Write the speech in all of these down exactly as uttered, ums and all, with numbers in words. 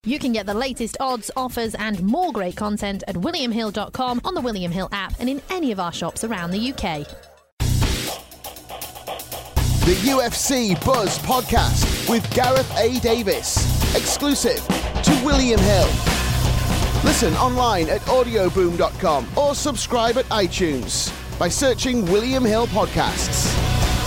You can get the latest odds, offers and more great content at william hill dot com, on the William Hill app and in any of our shops around the U K. The U F C Buzz Podcast with Gareth A. Davis. Exclusive to William Hill. Listen online at audio boom dot com or subscribe at iTunes by searching William Hill Podcasts.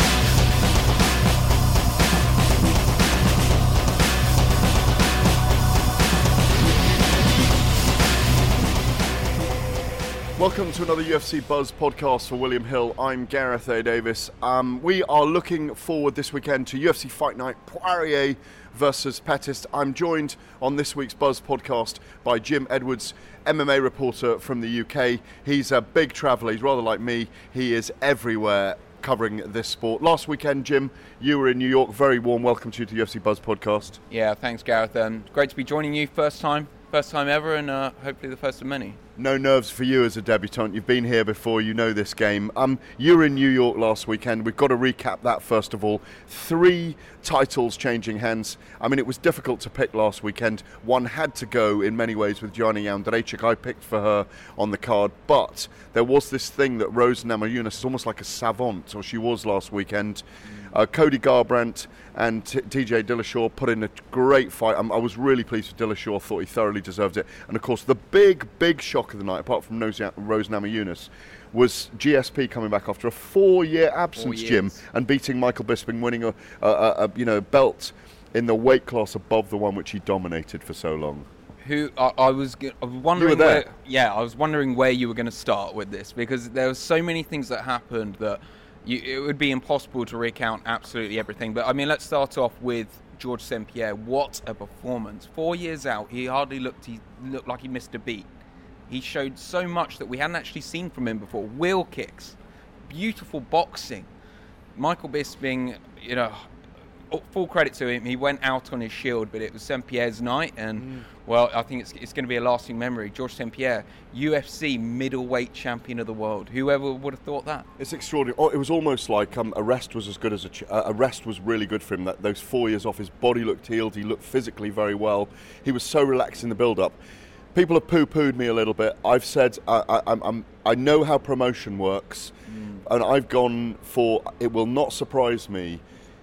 Welcome to another U F C Buzz podcast for William Hill. I'm Gareth A. Davis. Um, we are looking forward this weekend to U F C Fight Night Poirier versus Pettis. I'm joined on this week's Buzz podcast by Jim Edwards, M M A reporter from the U K. He's a big traveller. He's rather like me. He is everywhere covering this sport. Last weekend, Jim, you were in New York. Very warm welcome to you to the U F C Buzz podcast. Yeah, thanks, Gareth. Um, great to be joining you. First time, first time ever, and uh, hopefully the first of many. No nerves for you as a debutant. You've been here before, you know this game. Um, you were in New York last weekend. We've got to recap that first of all. Three titles changing hands. I mean, it was difficult to pick last weekend. One had to go in many ways with Joanna Jędrzejczyk. I picked for her on the card, but there was this thing that Rose Namajunas is almost like a savant, or she was last weekend. Uh, Cody Garbrandt and T- TJ Dillashaw put in a great fight. Um, I was really pleased with Dillashaw. Thought he thoroughly deserved it. And of course, the big, big shock of the night, apart from Rose Namajunas, was G S P coming back after a four-year absence, Four Jim, and beating Michael Bisping, winning a, a, a, a you know belt in the weight class above the one which he dominated for so long. Who I, I was, I was wondering. You were there. Where, yeah, I was wondering where you were going to start with this, because there were so many things that happened that you, it would be impossible to recount absolutely everything. But I mean, let's start off with Georges St-Pierre. What a performance! Four years out, he hardly looked. He looked like he missed a beat. He showed so much that we hadn't actually seen from him before. Wheel kicks, beautiful boxing. Michael Bisping, you know, full credit to him. He went out on his shield, but it was Saint-Pierre's night, and mm. well, I think it's it's going to be a lasting memory. Georges St-Pierre, U F C middleweight champion of the world. Whoever would have thought that? It's extraordinary. Oh, it was almost like um, a rest was as good as a ch- uh, a rest was really good for him. That those four years off, his body looked healed. He looked physically very well. He was so relaxed in the build-up. People have poo-pooed me a little bit. I've said I, I, I'm, I'm, I know how promotion works, mm. and I've gone for. It will not surprise me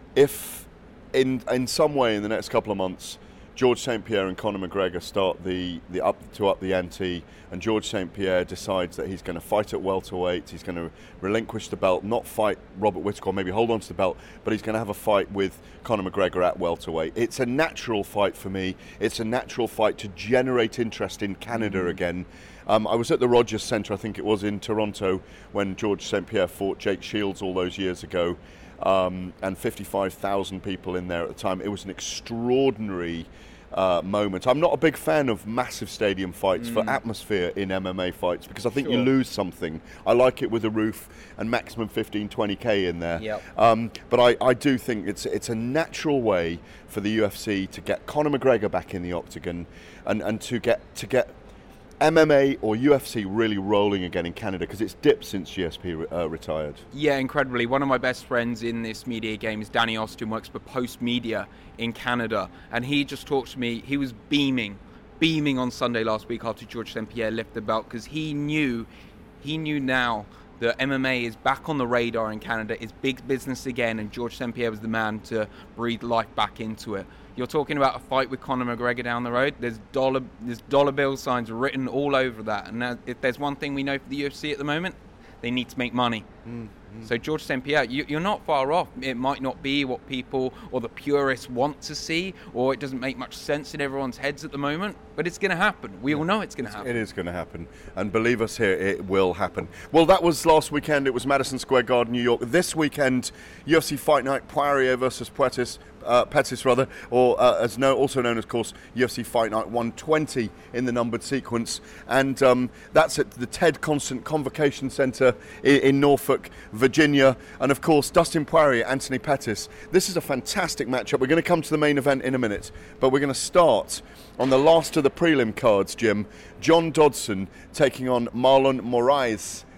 if, in in some way, in the next couple of months, Georges St-Pierre and Conor McGregor start the, the up to up the ante, and Georges St-Pierre decides that he's going to fight at welterweight. He's going to relinquish the belt, not fight Robert Whittaker, maybe hold on to the belt, but he's going to have a fight with Conor McGregor at welterweight. It's a natural fight for me. It's a natural fight to generate interest in Canada mm-hmm. again. Um, I was at the Rogers Centre, I think it was in Toronto, when Georges St-Pierre fought Jake Shields all those years ago, um, and fifty-five thousand people in there at the time. It was an extraordinary Uh, moment. I'm not a big fan of massive stadium fights mm. for atmosphere in M M A fights, because I think sure. you lose something. I like it with a roof and maximum fifteen, twenty K in there. Yep. Um, but I, I do think it's it's a natural way for the U F C to get Conor McGregor back in the octagon, and, and to get to get M M A or U F C really rolling again in Canada, because it's dipped since G S P uh, retired. Yeah, incredibly. One of my best friends in this media game is Danny Austin, works for Post Media in Canada, and he just talked to me. He was beaming, beaming on Sunday last week after Georges St-Pierre lifted the belt, because he knew, he knew now that M M A is back on the radar in Canada. It's big business again, and Georges St-Pierre was the man to breathe life back into it. You're talking about a fight with Conor McGregor down the road. There's dollar, there's dollar bill signs written all over that. And now, if there's one thing we know for the U F C at the moment, they need to make money. Mm-hmm. So Georges St-Pierre, you, you're not far off. It might not be what people or the purists want to see, or it doesn't make much sense in everyone's heads at the moment, but it's going to happen. We all know it's going to happen. It is going to happen. And believe us here, it will happen. Well, that was last weekend. It was Madison Square Garden, New York. This weekend, U F C Fight Night, Poirier versus Pettis. Uh, Pettis rather, or uh, as no, also known as, of course, U F C Fight Night one twenty in the numbered sequence, and um, that's at the Ted Constant Convocation Centre in, in Norfolk, Virginia, and of course Dustin Poirier, Anthony Pettis. This is a fantastic matchup. We're going to come to the main event in a minute, but we're going to start on the last of the prelim cards, Jim. John Dodson taking on Marlon Moraes.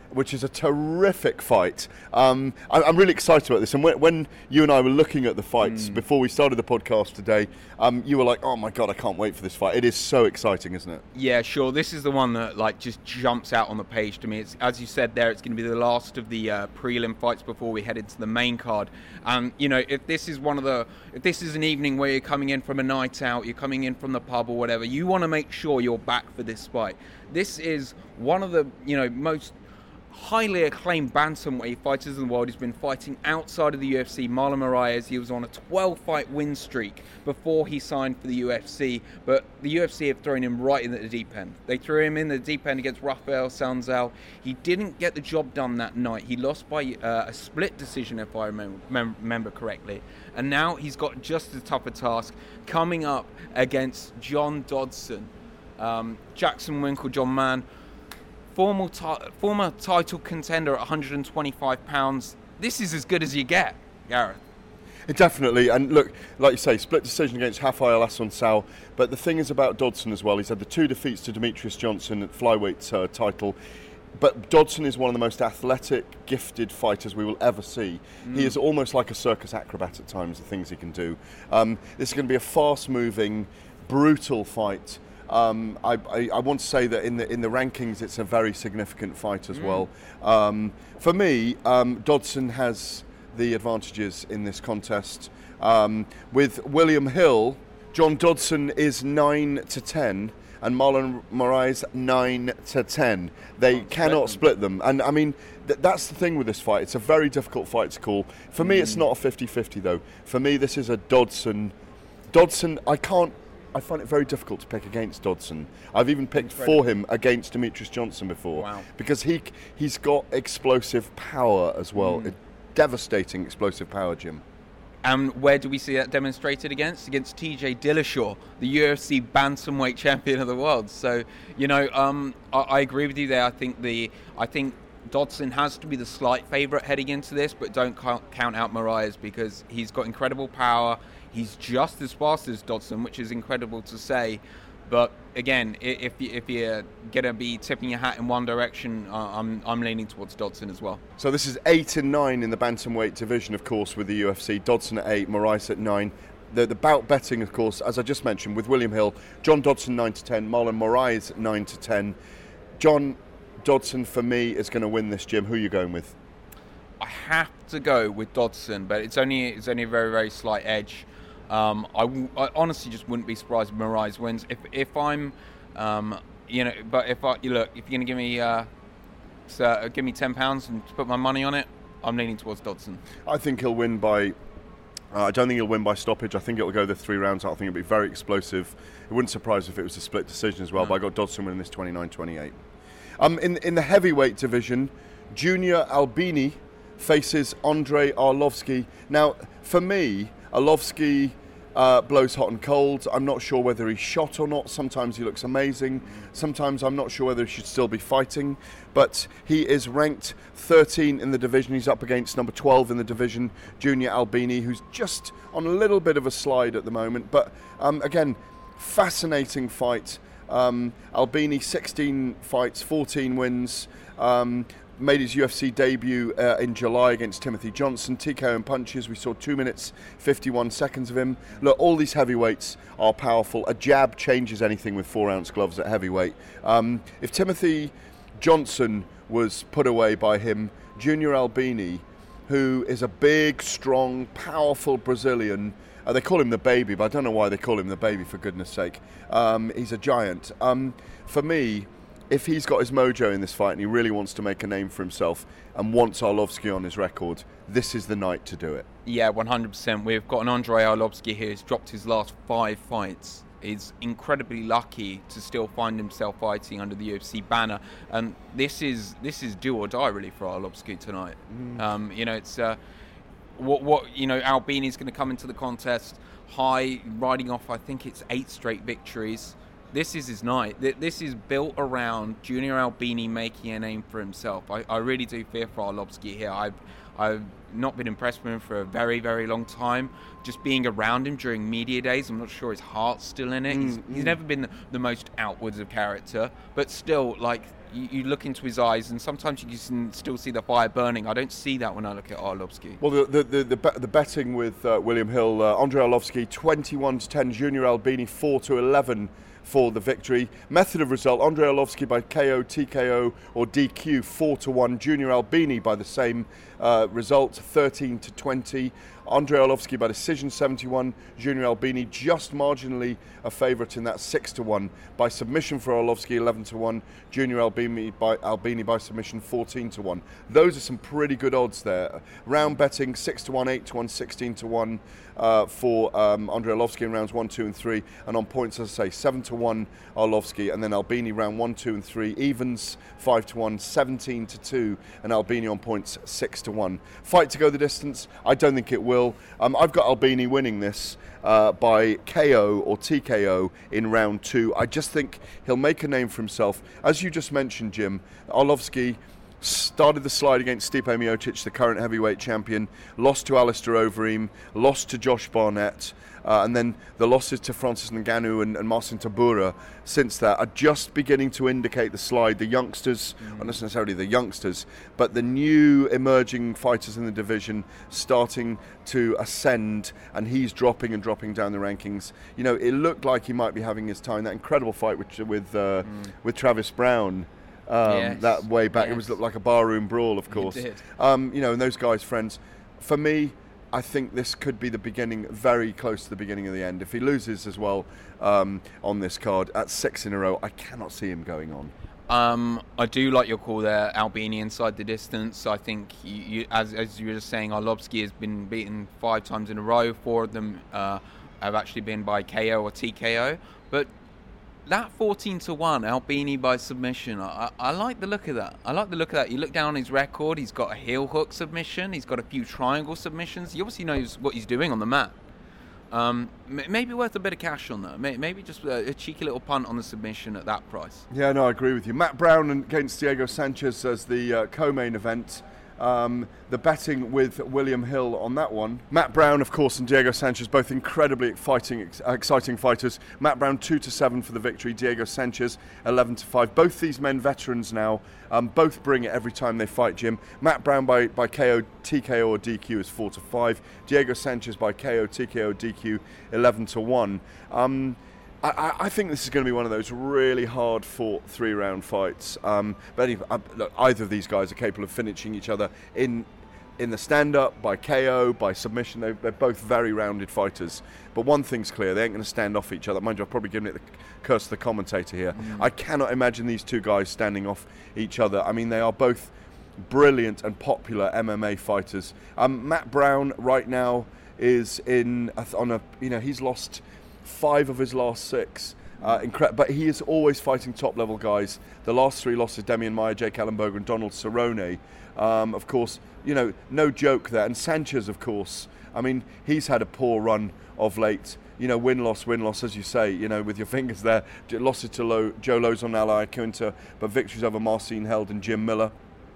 which is a terrific fight. Um, I, I'm really excited about this. And when, when you and I were looking at the fights mm. before we started the podcast today, um, you were like, "Oh my God, I can't wait for this fight." It is so exciting, isn't it? Yeah, sure. This is the one that like just jumps out on the page to me. It's, as you said there, it's going to be the last of the uh, prelim fights before we head into the main card. And you know, if this is one of the, if this is an evening where you're coming in from a night out, you're coming in from the pub or whatever, you want to make sure you're back for this fight. This is one of the, you know, most highly acclaimed bantamweight fighters in the world. He's been fighting outside of the U F C. Marlon Moraes, he was on a twelve fight win streak before he signed for the U F C, but the U F C have thrown him right in the deep end. They threw him in the deep end against Rafael Sanzal. He didn't get the job done that night. He lost by uh, a split decision, if I remember, mem- remember correctly. And now he's got just as tough a task coming up against John Dodson. Um, Jackson Winklejohn, man, Formal t- former title contender at one hundred twenty-five pounds. This is as good as you get, Gareth. It definitely, and look, like you say, split decision against Rafael Assunção. But the thing is about Dodson as well, he's had the two defeats to Demetrius Johnson at flyweight uh, title. But Dodson is one of the most athletic, gifted fighters we will ever see. Mm. He is almost like a circus acrobat at times, the things he can do. Um, this is going to be a fast-moving, brutal fight. Um, I, I, I want to say that in the in the rankings, it's a very significant fight as mm. well. Um, for me, um, Dodson has the advantages in this contest. Um, with William Hill, John Dodson is nine to ten, and Marlon Moraes nine to ten. They Can't cannot split them. split them, and I mean th- that's the thing with this fight. It's a very difficult fight to call. For mm. me, it's not a fifty-fifty though. For me, this is a Dodson. Dodson, I can't. I find it very difficult to pick against Dodson. I've even picked for him against Demetrius Johnson before. Wow. Because he, he's got explosive power as well. Mm. Devastating explosive power, Jim. And where do we see that demonstrated against? Against T J Dillashaw, the U F C bantamweight champion of the world. So, you know, um, I, I agree with you there. I think the, I think Dodson has to be the slight favourite heading into this, but don't count out Moraes because he's got incredible power. He's just as fast as Dodson, which is incredible to say. But again, if you, if you're gonna be tipping your hat in one direction, uh, I'm I'm leaning towards Dodson as well. So this is eight and nine in the bantamweight division, of course, with the U F C. Dodson at eight, Moraes at nine. The, the bout betting, of course, as I just mentioned, with William Hill, John Dodson nine to ten, Marlon Moraes nine to ten. John Dodson for me is going to win this, Jim. Who are you going with? I have to go with Dodson, but it's only it's only a very very slight edge. Um, I, w- I honestly just wouldn't be surprised if Moraes wins. If if I'm, um, you know, but if I you look, if you're gonna give me, uh, so give me ten pounds and put my money on it, I'm leaning towards Dodson. I think he'll win by. Uh, I don't think he'll win by stoppage. I think it'll go the three rounds. I think it'll be very explosive. It wouldn't surprise if it was a split decision as well. No. But I got Dodson winning this twenty-nine twenty-eight. Um, in in the heavyweight division, Junior Albini faces Andrei Arlovsky. Now, for me, Arlovsky uh, blows hot and cold. I'm not sure whether he's shot or not. Sometimes he looks amazing. Sometimes I'm not sure whether he should still be fighting. But he is ranked thirteen in the division. He's up against number twelve in the division, Junior Albini, who's just on a little bit of a slide at the moment. But um, again, fascinating fight. Um, Albini, sixteen fights, fourteen wins. Um, made his U F C debut uh, in July against Timothy Johnson. T K O and punches. We saw two minutes, fifty-one seconds of him. Look, all these heavyweights are powerful. A jab changes anything with four-ounce gloves at heavyweight. Um, if Timothy Johnson was put away by him, Junior Albini, who is a big, strong, powerful Brazilian, uh, they call him the baby, but I don't know why they call him the baby, for goodness sake. Um, he's a giant. Um, for me, if he's got his mojo in this fight and he really wants to make a name for himself and wants Arlovsky on his record, this is the night to do it. Yeah, one hundred percent. We've got an Andrei Arlovsky here who's dropped his last five fights. He's incredibly lucky to still find himself fighting under the U F C banner. And this is this is do or die, really, for Arlovsky tonight. Mm. Um, you know, it's... Uh, what, what you know, Albini's going to come into the contest high, riding off, I think it's eight straight victories. This is his night. This is built around Junior Albini making a name for himself. I, I really do fear for Arlovsky here. I've I've not been impressed with him for a very, very long time. Just being around him during media days, I'm not sure his heart's still in it. Mm, he's, mm. he's never been the, the most outwards of character, but still, like, you, you look into his eyes, and sometimes you can still see the fire burning. I don't see that when I look at Arlovski. Well, the the the, the, be- the betting with uh, William Hill, uh, Andrei Arlovski, twenty-one to ten, Junior Albini four to eleven for the victory. Method of result: Andrei Arlovski by K O, T K O, or D Q four to one. Junior Albini by the same uh, result, thirteen to twenty. Andrei Arlovski by decision, seven to one. Junior Albini just marginally a favourite in that, six to one. By submission for Arlovski, eleven to one. Junior Albini by Albini by submission, fourteen to one. Those are some pretty good odds there. Round betting, six to one, eight to one, sixteen to one uh, for um, Andrei Arlovski in rounds one, two, and three. And on points, as I say, seven to one Arlovski, and then Albini round one, two, and three. Evens, five to one, seventeen to two, and Albini on points, six to one. Fight to go the distance? I don't think it will. Um, I've got Albini winning this uh, by K O or T K O in round two. I just think he'll make a name for himself. As you just mentioned, Jim, Arlovski started the slide against Stipe Miocic, the current heavyweight champion, lost to Alistair Overeem, lost to Josh Barnett, uh, and then the losses to Francis Ngannou and, and Marcin Tybura since that are just beginning to indicate the slide. The youngsters, mm. not necessarily the youngsters, but the new emerging fighters in the division starting to ascend, and he's dropping and dropping down the rankings. You know, it looked like he might be having his time. That incredible fight with with, uh, mm. with Travis Brown. Um, yes. That way back, yes. it was looked like a barroom brawl, of course. It did. Um, you know, and those guys' friends. For me, I think this could be the beginning, very close to the beginning of the end. If he loses as well um, on this card at six in a row, I cannot see him going on. Um, I do like your call there, Albini inside the distance. I think, you, you, as, as you were just saying, Arlovski has been beaten five times in a row. Four of them uh, have actually been by K O or T K O. But that fourteen to one, Albini by submission, I, I like the look of that. I like the look of that. You look down his record, he's got a heel hook submission, he's got a few triangle submissions. He obviously knows what he's doing on the mat. Um, maybe worth a bit of cash on that. Maybe just a, a cheeky little punt on the submission at that price. Yeah, no, I agree with you. Matt Brown against Diego Sanchez as the uh, co-main event. Um, the betting with William Hill on that one. Matt Brown, of course, and Diego Sanchez, both incredibly fighting, ex- exciting fighters. Matt Brown two to seven for the victory. Diego Sanchez eleven to five. Both these men veterans now. Um, both bring it every time they fight, Jim. Matt Brown by, by K O, T K O or D Q is four to five. Diego Sanchez by K O, T K O, D Q eleven to one. Um, I, I think this is going to be one of those really hard-fought three-round fights. Um, but anyway, uh, look, either of these guys are capable of finishing each other in in the stand-up, by K O, by submission. They're, they're both very rounded fighters. But one thing's clear, they ain't going to stand off each other. Mind you, I've probably given it the curse of the commentator here. Mm. I cannot imagine these two guys standing off each other. I mean, they are both brilliant and popular M M A fighters. Um, Matt Brown right now is in on a, you know, he's lost five of his last six, uh, incre- but he is always fighting top-level guys. The last three losses: Demian Maia, Jake Ellenberger, and Donald Cerrone. Um, of course, you know, no joke there. And Sanchez, of course. I mean, he's had a poor run of late. You know, win-loss, win-loss, as you say. You know, with your fingers there. Losses to Lo- Joe Lozon, Ally Quinta, but victories over Marcin Held and Jim Miller.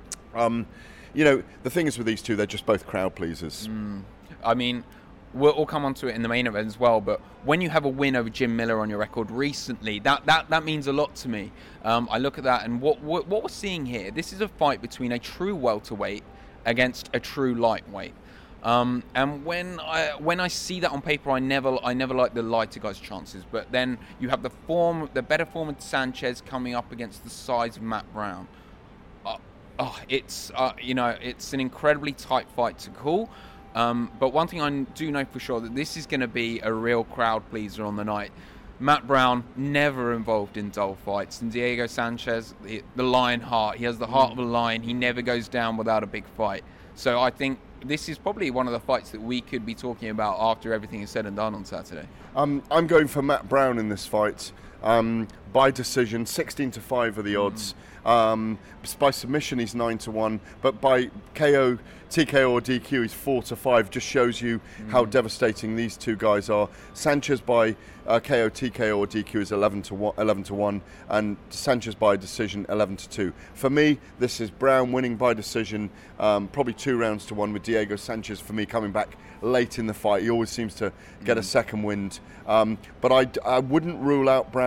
Um, you know, the thing is with these two, they're just both crowd pleasers. Mm. I mean, we'll, we'll come on to it in the main event as well, but when you have a win over Jim Miller on your record recently, that, that, that means a lot to me. Um, I look at that, and what, what what we're seeing here, this is a fight between a true welterweight against a true lightweight. Um, and when I when I see that on paper, I never I never like the lighter guy's chances. But then you have the form, the better form of Sanchez coming up against the size of Matt Brown. Uh, oh, it's uh, you know it's an incredibly tight fight to call. Um, but one thing I do know for sure, that this is going to be a real crowd pleaser on the night. Matt Brown never involved in dull fights, and Diego Sanchez, the, the lion heart. He has the heart of a lion. He never goes down without a big fight. So I think this is probably one of the fights that we could be talking about after everything is said and done on Saturday. Um, I'm going for Matt Brown in this fight. Um, by decision, sixteen to five are the odds. Mm. Um, by submission, he's nine to one, but by K O, T K O or D Q, he's four to five. Just shows you mm. how devastating these two guys are. Sanchez by uh, K O, T K O or D Q is eleven to one, and Sanchez by decision eleven to two. For me, this is Brown winning by decision, um, probably two rounds to one, with Diego Sanchez for me coming back late in the fight. He always seems to get mm. a second wind, um, but I, I wouldn't rule out Brown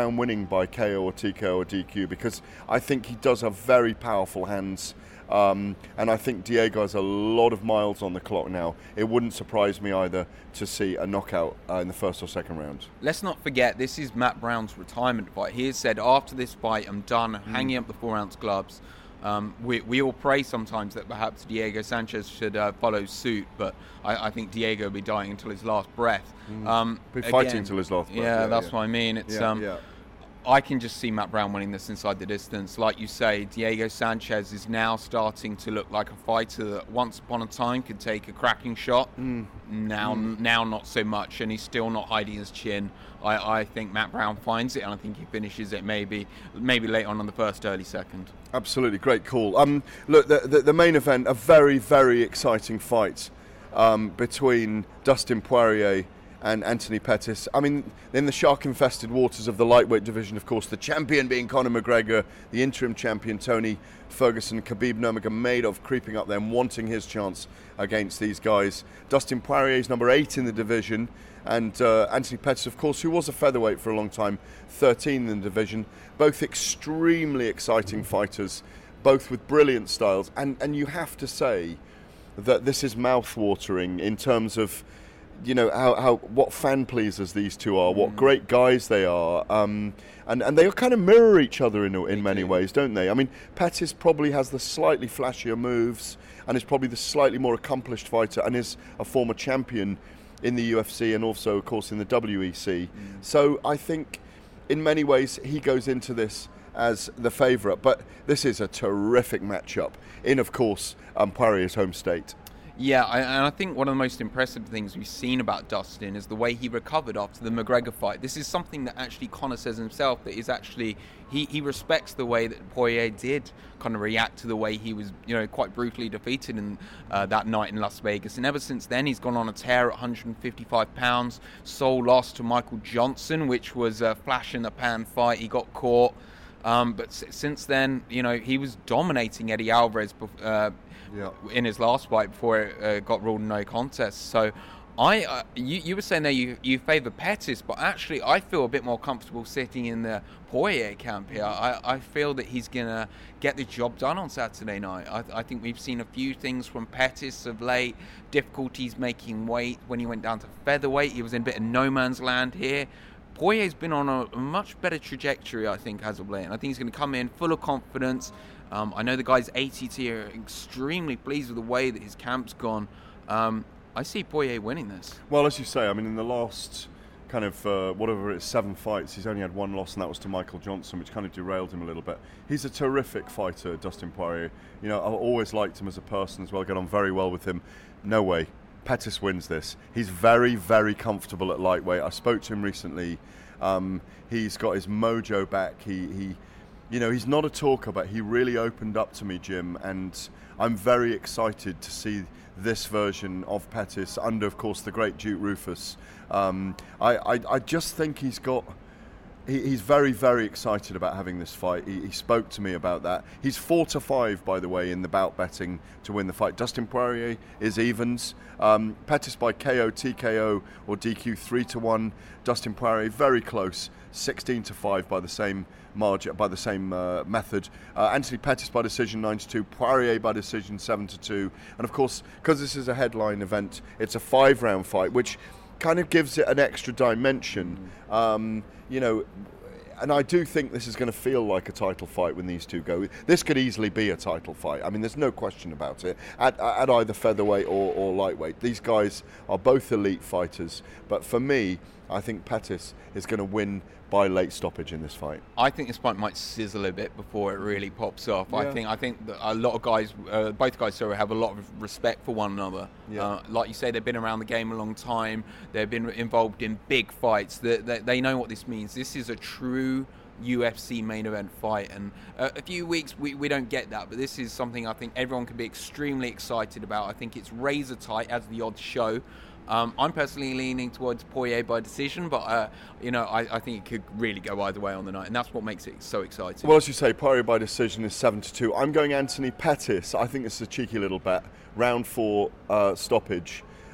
Brown winning by K O or T K O or D Q, because I think he does have very powerful hands. Um, and I think Diego has a lot of miles on the clock now. It wouldn't surprise me either to see a knockout uh, in the first or second round. Let's not forget, this is Matt Brown's retirement fight. He has said, after this fight, I'm done mm. hanging up the four-ounce gloves. Um, we, we all pray sometimes that perhaps Diego Sanchez should uh, follow suit, but I, I think Diego will be dying until his last breath. Mm. Um, be fighting again, until his last breath. Yeah, yeah that's yeah. what I mean. It's yeah, um, yeah. I can just see Matt Brown winning this inside the distance. Like you say, Diego Sanchez is now starting to look like a fighter that once upon a time could take a cracking shot. Mm. Now mm. now not so much, and he's still not hiding his chin. I, I think Matt Brown finds it, and I think he finishes it maybe maybe late on on the first, early second. Absolutely, great call. Um, look, the, the, the main event, a very, very exciting fight um, between Dustin Poirier and Anthony Pettis. I mean, in the shark-infested waters of the lightweight division, of course, the champion being Conor McGregor, the interim champion Tony Ferguson, Khabib Nurmagomedov creeping up there and wanting his chance against these guys. Dustin Poirier is number eight in the division, and uh, Anthony Pettis, of course, who was a featherweight for a long time, thirteen in the division. Both extremely exciting fighters, both with brilliant styles, and, and you have to say that this is mouth-watering in terms of, you know, how, how what fan pleasers these two are, what great guys they are, um, and and they kind of mirror each other in in many ways, don't they? I mean, Pettis probably has the slightly flashier moves and is probably the slightly more accomplished fighter, and is a former champion in the U F C and also, of course, in the W E C. Mm. So I think, in many ways, he goes into this as the favourite. But this is a terrific matchup in, of course, um, Poirier's home state. Yeah, I, and I think one of the most impressive things we've seen about Dustin is the way he recovered after the McGregor fight. This is something that actually Conor says himself, that is actually, he, he respects the way that Poirier did kind of react to the way he was, you know, quite brutally defeated in uh, that night in Las Vegas. And ever since then, he's gone on a tear at one hundred fifty-five pounds. Sole loss to Michael Johnson, which was a flash in the pan fight. He got caught. Um, but s- since then, you know, he was dominating Eddie Alvarez uh, yeah. in his last fight before it uh, got ruled no contest. So I, uh, you, you were saying that you, you favour Pettis, but actually I feel a bit more comfortable sitting in the Poirier camp here. I, I feel that he's going to get the job done on Saturday night. I, I think we've seen a few things from Pettis of late, difficulties making weight. When he went down to featherweight, he was in a bit of no man's land here. Poirier's been on a much better trajectory, I think, as of late. And I think he's going to come in full of confidence. Um, I know the guys A T T are extremely pleased with the way that his camp's gone. Um, I see Poirier winning this. Well, as you say, I mean, in the last kind of, uh, whatever it is, seven fights, he's only had one loss, and that was to Michael Johnson, which kind of derailed him a little bit. He's a terrific fighter, Dustin Poirier. You know, I've always liked him as a person as well, get on very well with him. No way Pettis wins this. He's very, very comfortable at lightweight. I spoke to him recently. Um, he's got his mojo back. He, he, you know, he's not a talker, but he really opened up to me, Jim, and I'm very excited to see this version of Pettis under, of course, the great Duke Roufus. Um, I, I, I just think he's got... He, he's very, very excited about having this fight. He, he spoke to me about that. He's four to five, by the way, in the bout betting to win the fight. Dustin Poirier is evens. Um, Pettis by K O, T K O, or D Q three to one. Dustin Poirier very close, sixteen to five by the same margin, by the same uh, method. Uh, Anthony Pettis by decision nine to two. Poirier by decision seven to two. And of course, because this is a headline event, it's a five-round fight, which kind of gives it an extra dimension. Um, you know, and I do think this is going to feel like a title fight when these two go. This could easily be a title fight. I mean, there's no question about it. At, at either featherweight or, or lightweight, these guys are both elite fighters. But for me, I think Pettis is going to win by late stoppage in this fight. I think this fight might sizzle a bit before it really pops off. Yeah. I think I think that a lot of guys, uh, both guys, sorry, have a lot of respect for one another. Yeah. Uh, like you say, they've been around the game a long time. They've been involved in big fights. They, they, they know what this means. This is a true U F C main event fight, and uh, a few weeks we, we don't get that, but this is something I think everyone can be extremely excited about. I think it's razor tight, as the odds show. Um, I'm personally leaning towards Poirier by decision, but uh, you know, I, I think it could really go either way on the night, and that's what makes it so exciting. Well, as you say, Poirier by decision is seven to two. I'm going Anthony Pettis. I think this is a cheeky little bet. Round four uh, stoppage.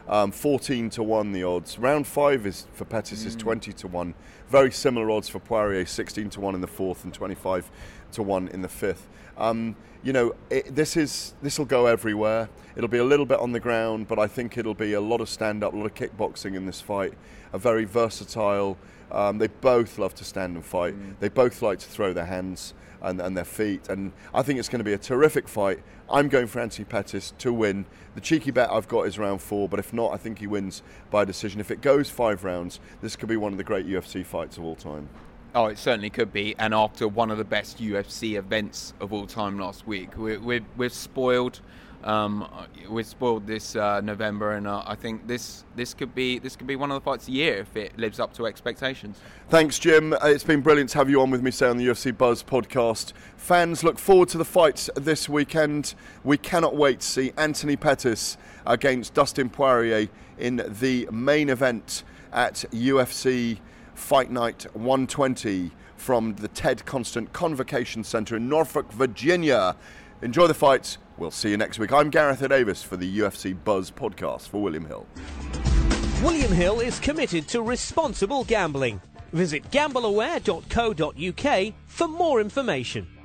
Um, fourteen to one the odds. Round five is for Pettis mm. is twenty to one. Very similar odds for Poirier, sixteen to one in the fourth and twenty-five to one in the fifth. Um, you know, it, this is this will go everywhere. It'll be a little bit on the ground, but I think it'll be a lot of stand-up, a lot of kickboxing in this fight. A very versatile. Um, they both love to stand and fight. Mm. They both like to throw their hands and, and their feet, and I think it's going to be a terrific fight. I'm going for Anthony Pettis to win. The cheeky bet I've got is round four, but if not, I think he wins by decision. If it goes five rounds, this could be one of the great U F C fights of all time. Oh, it certainly could be, and after one of the best U F C events of all time last week. We're, we're, we're spoiled. Um, we're spoiled this uh, November, and uh, I think this this could be this could be one of the fights of the year if it lives up to expectations. Thanks, Jim. Uh, it's been brilliant to have you on with me, say, on the U F C Buzz podcast. Fans, look forward to the fights this weekend. We cannot wait to see Anthony Pettis against Dustin Poirier in the main event at U F C Fight Night one twenty from the Ted Constant Convocation Centre in Norfolk, Virginia. Enjoy the fights. We'll see you next week. I'm Gareth A. Davis for the U F C Buzz podcast for William Hill. William Hill is committed to responsible gambling. Visit gamble aware dot co dot uk for more information.